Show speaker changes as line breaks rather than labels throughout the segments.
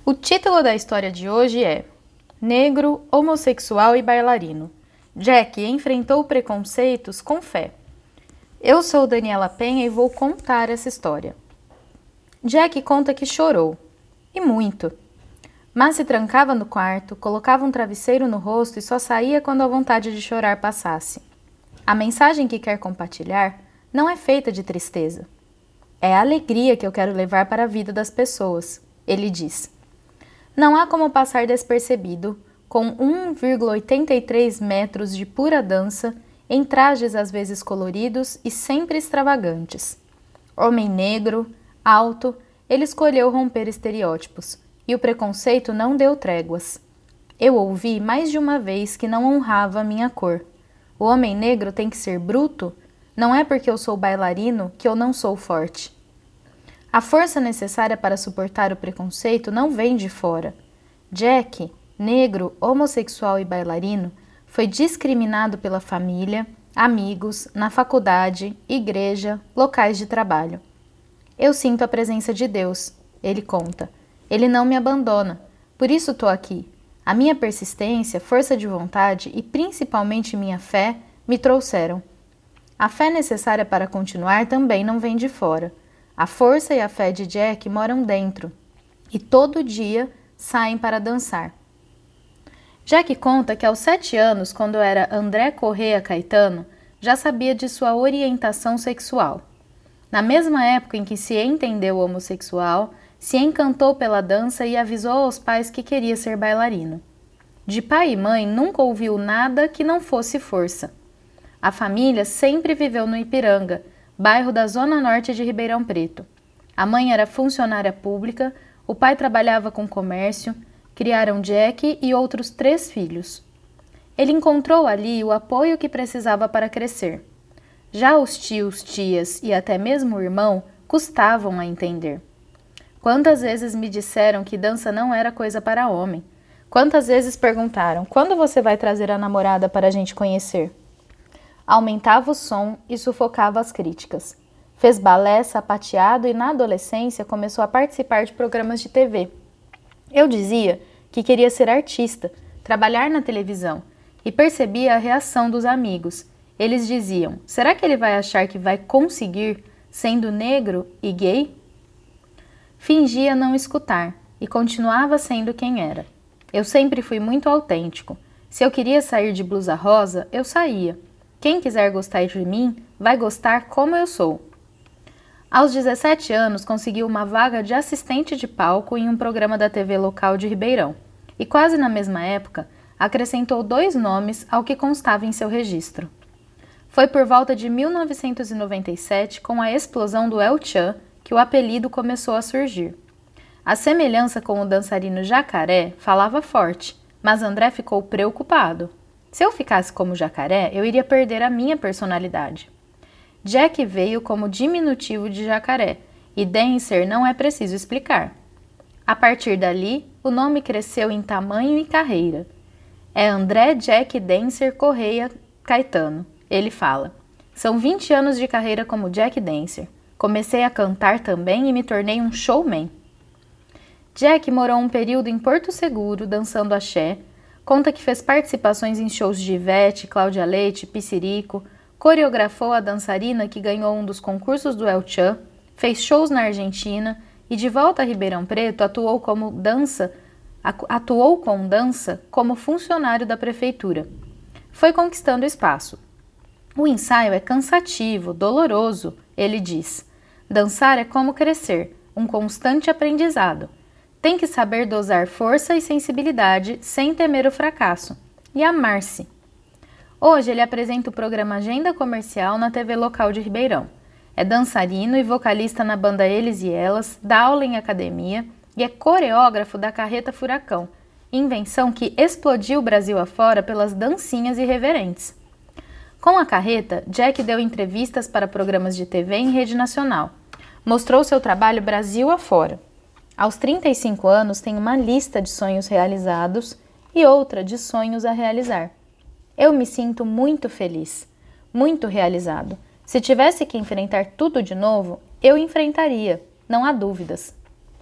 O título da história de hoje é Negro, Homossexual e Bailarino. Jack enfrentou preconceitos com fé. Eu sou Daniela Penha e vou contar essa história. Jack conta que chorou, e muito. Mas se trancava no quarto, colocava um travesseiro no rosto e só saía quando a vontade de chorar passasse. A mensagem que quer compartilhar não é feita de tristeza. É a alegria que eu quero levar para a vida das pessoas, ele diz. Não há como passar despercebido, com 1,83 metros de pura dança, em trajes às vezes coloridos e sempre extravagantes. Homem negro, alto, ele escolheu romper estereótipos, e o preconceito não deu tréguas. Eu ouvi mais de uma vez que não honrava a minha cor. O homem negro tem que ser bruto? Não é porque eu sou bailarino que eu não sou forte. A força necessária para suportar o preconceito não vem de fora. Jack, negro, homossexual e bailarino, foi discriminado pela família, amigos, na faculdade, igreja, locais de trabalho. Eu sinto a presença de Deus, ele conta. Ele não me abandona, por isso estou aqui. A minha persistência, força de vontade e principalmente minha fé me trouxeram. A fé necessária para continuar também não vem de fora. A força e a fé de Jack moram dentro e todo dia saem para dançar. Jack conta que aos 7 anos, quando era André Correia Caetano, já sabia de sua orientação sexual. Na mesma época em que se entendeu homossexual, se encantou pela dança e avisou aos pais que queria ser bailarino. De pai e mãe nunca ouviu nada que não fosse força. A família sempre viveu no Ipiranga, bairro da Zona Norte de Ribeirão Preto. A mãe era funcionária pública, o pai trabalhava com comércio, criaram Jack e outros 3 filhos. Ele encontrou ali o apoio que precisava para crescer. Já os tios, tias e até mesmo o irmão custavam a entender. Quantas vezes me disseram que dança não era coisa para homem? Quantas vezes perguntaram, quando você vai trazer a namorada para a gente conhecer? Aumentava o som e sufocava as críticas. Fez balé, sapateado e na adolescência começou a participar de programas de TV. Eu dizia que queria ser artista, trabalhar na televisão e percebia a reação dos amigos. Eles diziam, será que ele vai achar que vai conseguir sendo negro e gay? Fingia não escutar e continuava sendo quem era. Eu sempre fui muito autêntico. Se eu queria sair de blusa rosa, eu saía. Quem quiser gostar de mim, vai gostar como eu sou. Aos 17 anos, conseguiu uma vaga de assistente de palco em um programa da TV local de Ribeirão. E quase na mesma época, acrescentou 2 nomes ao que constava em seu registro. Foi por volta de 1997, com a explosão do El Chan, que o apelido começou a surgir. A semelhança com o dançarino Jacaré falava forte, mas André ficou preocupado. Se eu ficasse como Jacaré, eu iria perder a minha personalidade. Jack veio como diminutivo de Jacaré, e Dancer não é preciso explicar. A partir dali, o nome cresceu em tamanho e carreira. É André Jack Dancer Correia Caetano, ele fala. São 20 anos de carreira como Jack Dancer. Comecei a cantar também e me tornei um showman. Jack morou um período em Porto Seguro, dançando axé. Conta que fez participações em shows de Ivete, Cláudia Leite, Pissirico, coreografou a dançarina que ganhou um dos concursos do El Chan, fez shows na Argentina e de volta a Ribeirão Preto atuou com dança como funcionário da prefeitura. Foi conquistando espaço. O ensaio é cansativo, doloroso, ele diz. Dançar é como crescer, um constante aprendizado. Tem que saber dosar força e sensibilidade sem temer o fracasso. E amar-se. Hoje ele apresenta o programa Agenda Comercial na TV local de Ribeirão. É dançarino e vocalista na banda Eles e Elas, dá aula em academia e é coreógrafo da Carreta Furacão, invenção que explodiu o Brasil afora pelas dancinhas irreverentes. Com a carreta, Jack deu entrevistas para programas de TV em rede nacional. Mostrou seu trabalho Brasil afora. Aos 35 anos, tem uma lista de sonhos realizados e outra de sonhos a realizar. Eu me sinto muito feliz, muito realizado. Se tivesse que enfrentar tudo de novo, eu enfrentaria, não há dúvidas.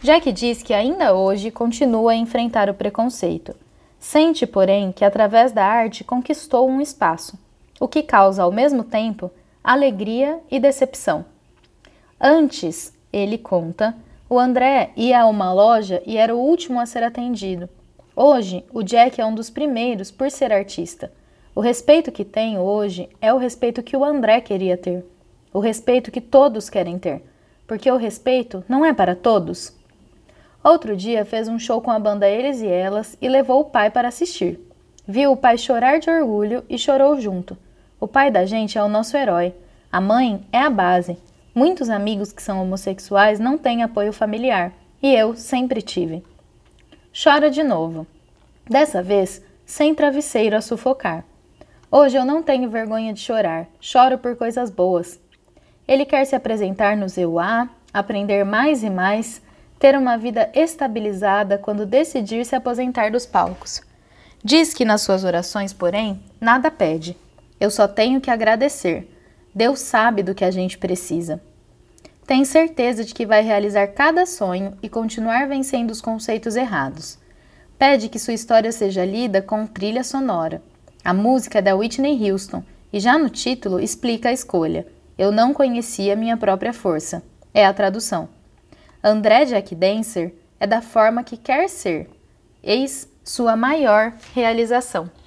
Jack diz que ainda hoje continua a enfrentar o preconceito. Sente, porém, que através da arte conquistou um espaço, o que causa, ao mesmo tempo, alegria e decepção. Antes, ele conta, o André ia a uma loja e era o último a ser atendido. Hoje, o Jack é um dos primeiros por ser artista. O respeito que tem hoje é o respeito que o André queria ter. O respeito que todos querem ter. Porque o respeito não é para todos. Outro dia fez um show com a banda Eles e Elas e levou o pai para assistir. Viu o pai chorar de orgulho e chorou junto. O pai da gente é o nosso herói. A mãe é a base. Muitos amigos que são homossexuais não têm apoio familiar. E eu sempre tive. Chora de novo. Dessa vez, sem travesseiro a sufocar. Hoje eu não tenho vergonha de chorar. Choro por coisas boas. Ele quer se apresentar no ZUA, aprender mais e mais, ter uma vida estabilizada quando decidir se aposentar dos palcos. Diz que nas suas orações, porém, nada pede. Eu só tenho que agradecer. Deus sabe do que a gente precisa. Tem certeza de que vai realizar cada sonho e continuar vencendo os conceitos errados. Pede que sua história seja lida com trilha sonora. A música é da Whitney Houston e já no título explica a escolha. Eu não conhecia minha própria força. É a tradução. André Jack Dancer é da forma que quer ser. Eis sua maior realização.